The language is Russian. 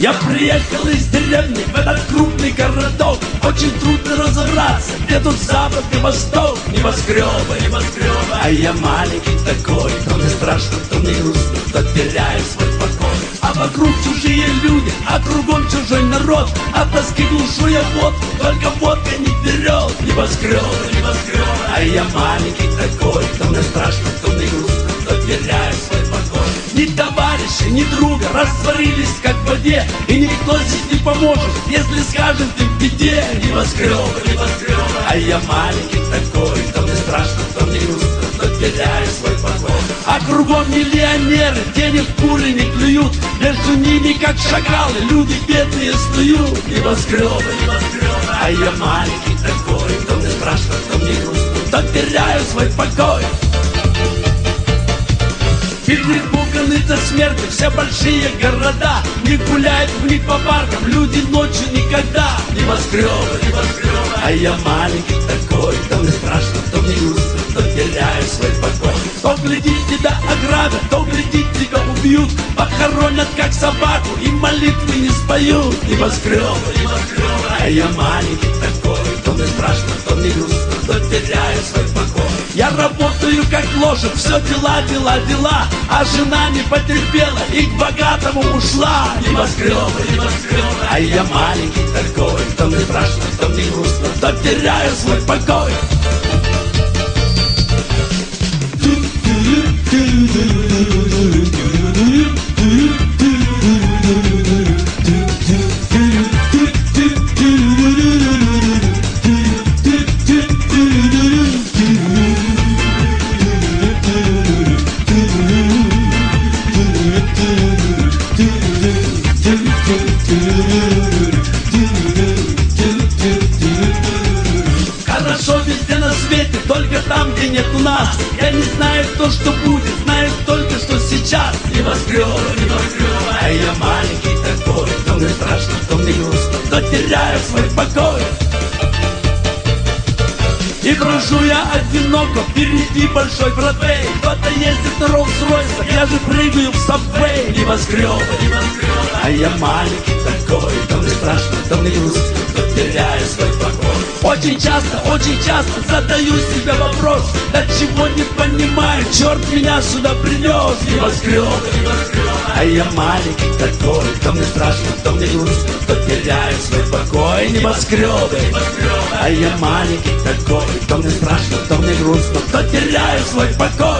Я приехал из деревни в этот крупный городок. Очень трудно разобраться, где тут запад и восток. Небоскребы, небоскребы, а я маленький такой. То мне страшно, то мне грустно, то теряю свой покой. А вокруг чужие люди, а кругом чужой народ. От тоски глушу я водку, только водка не берет. Небоскребы, небоскребы, а я маленький такой. То мне страшно, то мне грустно, то теряю свой покой. Ни товарища, ни друга растворились как в воде. И никто здесь не поможет, если скажет ты в беде. Небоскребы, небоскребы, а я маленький такой. То мне страшно, то мне грустно, то теряю свой покой. А кругом миллионеры, денег пули не клюют. Между ними, как шакалы, люди бедные снуют. Небоскребы, небоскребы, а я маленький такой. То мне страшно, то мне грустно, то теряю свой покой. Перепуганы до смерти все большие города. Не гуляют в них по паркам люди ночью никогда. Небоскребы, небоскребы, а я маленький такой. То мне страшно, то мне грустно, то теряю свой покой. То глядит тебя ограбят, то глядит тебя убьют. Похоронят как собаку и молитвы не споют. Небоскребы, небоскребы, а я маленький такой. То мне страшно, то мне грустно, то теряю свой покой. Я работаю как лошадь, все дела, дела, дела. А жена не потерпела и к богатому ушла. Небоскребы, небоскребы, а я маленький такой. То мне страшно, то мне грустно, то теряю свой покой. Хорошо везде на свете, только там, где нет у нас. Я не знаю то, что будет, знаю только, что сейчас. Небоскребы, небоскребы, а я маленький такой. То мне страшно, то мне грустно, то теряю свой покой. И брожу я одиноко, впереди большой Бродвей. Кто-то ездит на Роллс-Ройсах, я же прыгаю в Сабвей. Небоскребы, небоскребы, а я маленький такой. То мне страшно, то мне грустно, то теряю свой покой. Очень часто задаю себе вопрос: до чего не понимаю, черт меня сюда принес. Небоскребы, небоскребы, а я маленький такой. То мне страшно, то мне грустно, то теряю свой покой. Небоскребы, небоскребы, а я маленький такой. То мне страшно, то мне грустно, то теряю свой покой.